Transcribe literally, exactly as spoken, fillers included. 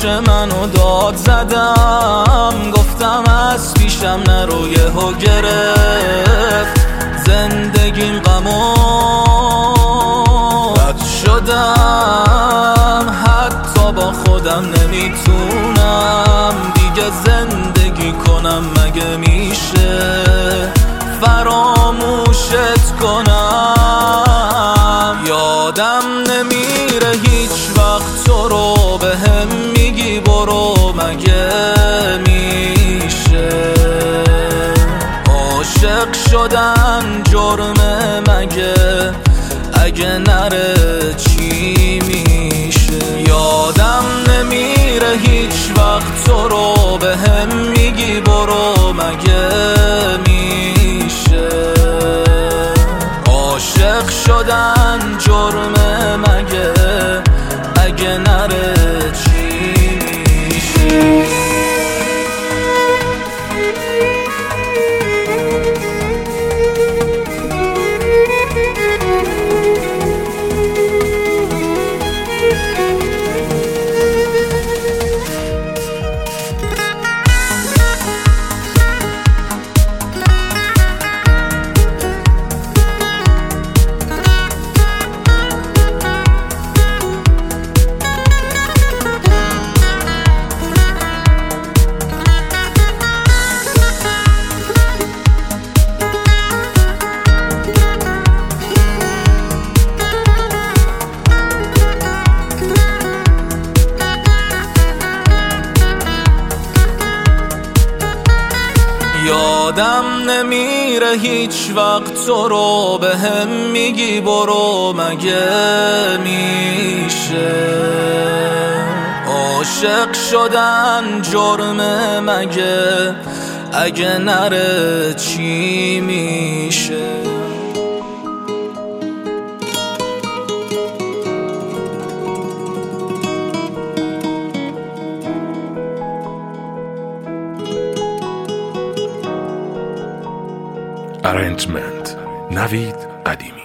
پشت منو داد زدم، گفتم از پیشم نرو، یهو گرفت زندگیم غمو رد شدم، حتی با خودم نمیتونم دیگه زندگی کنم. مگه میشه فراموشت کنم؟ یادم نمیره هیچ وقت تو رو به هم میگی برو. مگه میشه عاشق شدن جرمه؟ مگه اگه نره چی میشه؟ یادم نمیره هیچ وقت تو رو به هم میگی برو. مگه میشه عاشق شدن جرمه؟ مگه اگه نره چی میشه؟ یادم نمیره هیچ وقت تو رو به هم میگی برو. مگه میشه عاشق شدن جرمه؟ مگه اگه نره چی میشه؟ Arrangement نوید قدیمی.